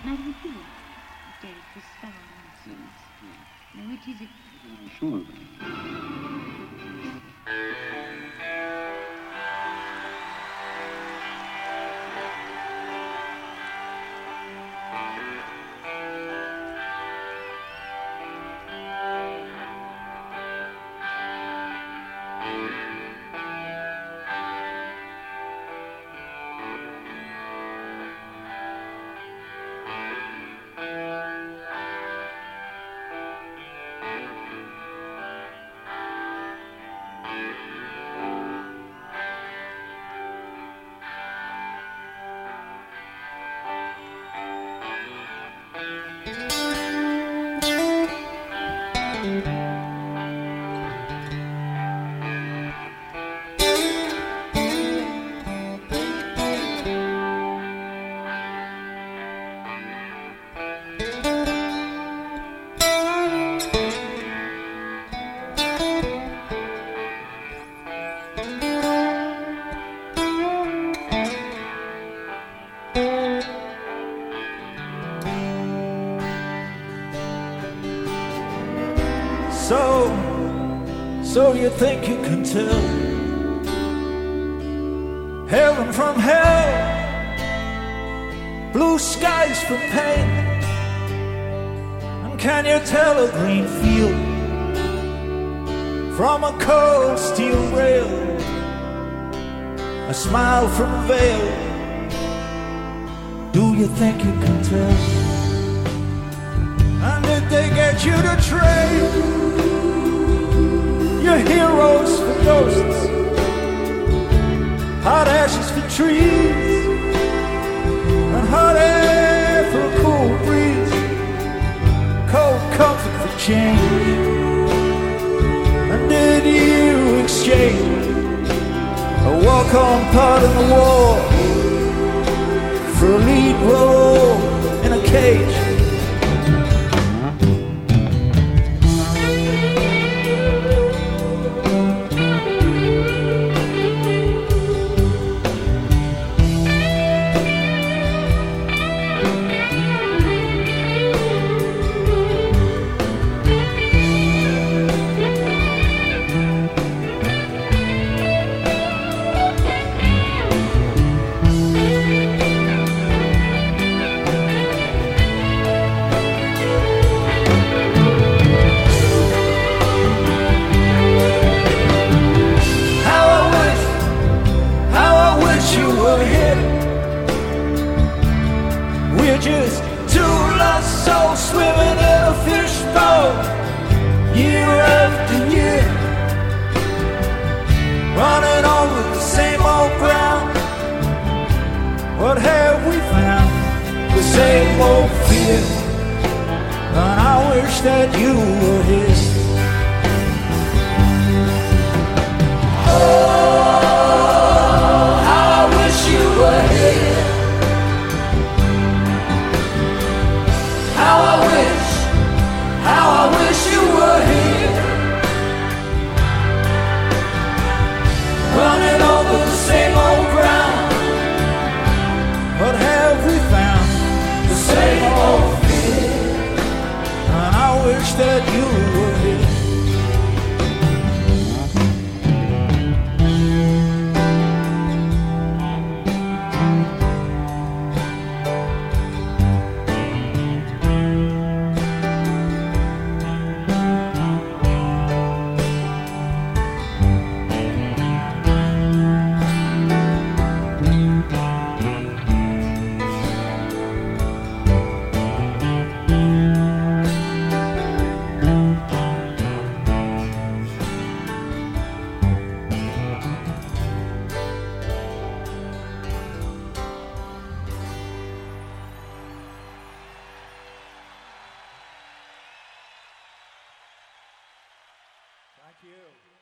Now, would you dare to star nonsense? Now, which is it? Sure. So you think you can tell heaven from hell, blue skies from pain? And can you tell a green field from a cold steel rail, a smile from a veil? Do you think you can tell? And did they get you to trade your heroes for ghosts, hot ashes for trees, and hot air for a cool breeze, cold comfort for change? And did you exchange a walk-on part in the war for a lead role in a cage? We're just two lost souls swimming in a fishbowl, year after year, running over the same old ground. What have we found? The same old fear. And I wish that you were here. Oh, how I wish you were here. How I wish you were here, running over the same old ground. What have we found? The same old fear. And I wish that you were here. Thank you.